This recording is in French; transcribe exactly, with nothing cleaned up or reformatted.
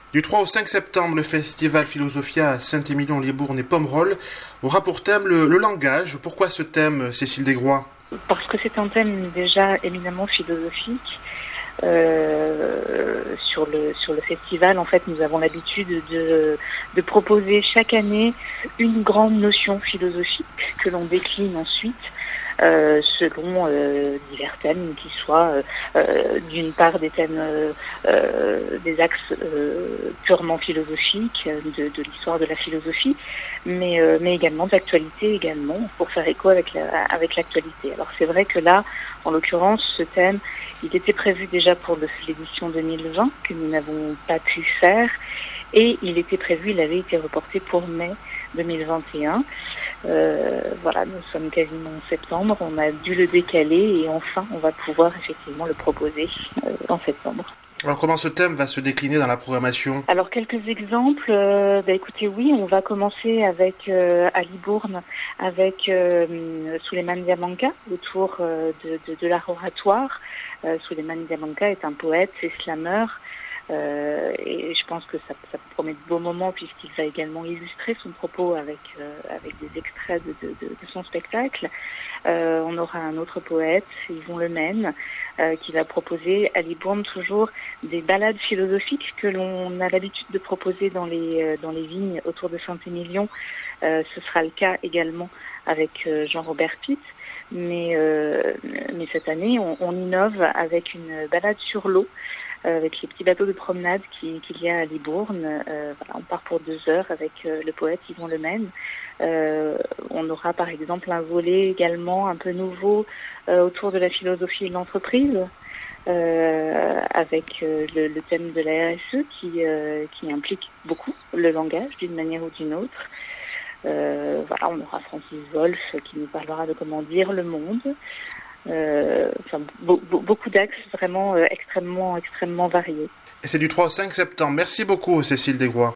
Du trois au cinq septembre, le festival Philosophia à Saint-Émilion-Libourne et Pomerol aura pour thème le, le langage. Pourquoi ce thème, Cécile Desgrois ? Parce que c'est un thème déjà éminemment philosophique. Euh, sur le sur le festival, en fait, nous avons l'habitude de de proposer chaque année une grande notion philosophique que l'on décline ensuite euh, selon euh, divers thèmes qui soient euh, d'une part des thèmes euh, euh, des axes euh, purement philosophiques de, de l'histoire de la philosophie, mais euh, mais également d'actualité également pour faire écho avec la, avec l'actualité. Alors c'est vrai que là, en l'occurrence, ce thème, il était prévu déjà pour l'édition deux mille vingt, que nous n'avons pas pu faire, et il était prévu, il avait été reporté pour mai deux mille vingt et un. Euh, voilà, nous sommes quasiment en septembre, on a dû le décaler, et enfin, on va pouvoir effectivement le proposer euh, en septembre. Alors comment ce thème va se décliner dans la programmation ? Alors quelques exemples, euh, bah, écoutez, oui, on va commencer avec euh, à Libourne avec euh, Souleymane Diamanka autour euh, de, de, de l'art oratoire. Euh, Souleymane Diamanka est un poète, c'est slameur, euh, et je pense que ça, ça promet de beaux moments puisqu'il va également illustrer son propos avec euh, avec des extraits de, de, de, de son spectacle. Euh, on aura un autre poète, Yvon Lemaine, euh, qui va proposer à Libourne toujours des ballades philosophiques que l'on a l'habitude de proposer dans les euh, dans les vignes autour de Saint-Émilion. Euh, ce sera le cas également avec euh, Jean-Robert Pitt. Mais, euh, mais cette année, on, on innove avec une balade sur l'eau, euh, avec les petits bateaux de promenade qui, qu'il y a à Libourne. Euh, voilà, on part pour deux heures avec euh, le poète Yvon Lemaine. Euh, on aura par exemple un volet également un peu nouveau euh, autour de la philosophie de l'entreprise, euh, avec euh, le, le thème de la R S E qui, euh, qui implique beaucoup le langage d'une manière ou d'une autre. Euh, voilà, on aura Francis Wolff qui nous parlera de comment dire le monde. Euh, enfin, be- be- beaucoup d'axes vraiment euh, extrêmement, extrêmement variés. Et c'est du trois au cinq septembre. Merci beaucoup, Cécile Desgrois.